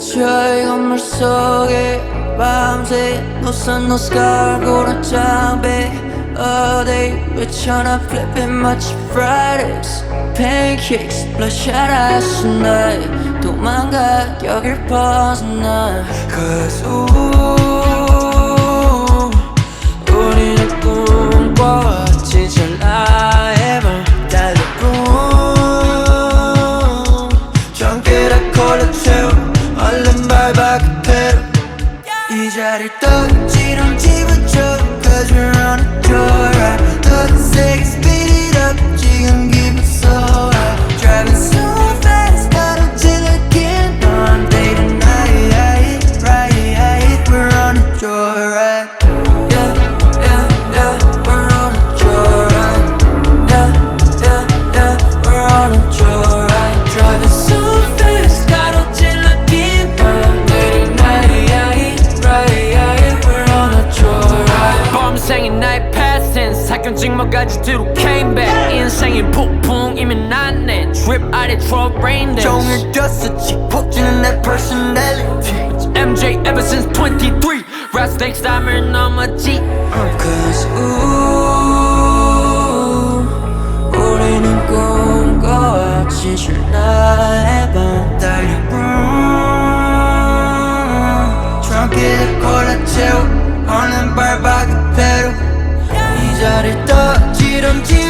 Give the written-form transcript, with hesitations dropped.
저희 건물 속에 밤새 노선 깔고는 장비 어디 외쳐나 flipping much Fridays pancakes bloodshot eyes tonight 도망가 여길 벗어나 Cause 우리는 꿈꿔 진짜 나의 맘 달려본 전기라 걸어 채워 얼른 밟아 그대로 이 자리를 떠지는 집은 줘 Cause we're on a joyride 더 세게 speed it up 지금 기분 so high Driving so fast 가로질러긴 on day to night right We're on a joyride Yeah, yeah, yeah We're on a joyride Yeah, yeah, yeah We're on a joyride Driving so fast 가로질러긴 on day to night right We're on a joyride 범생인 나의 패스텐 사건증 뭐가지 뒤로 came back 인생이 폭풍이면 난내 drip 아래 트럭 rain dance 종일 뛰었었지 폭주는 내 personality MJ ever since 23 rap stakes 담을 넘었지 Cause 우리는 꿈꿔 지칠 나의 밤 달려 트렁크를 골라 채워 얼른 밟아 그대로 이 자리를 떠지던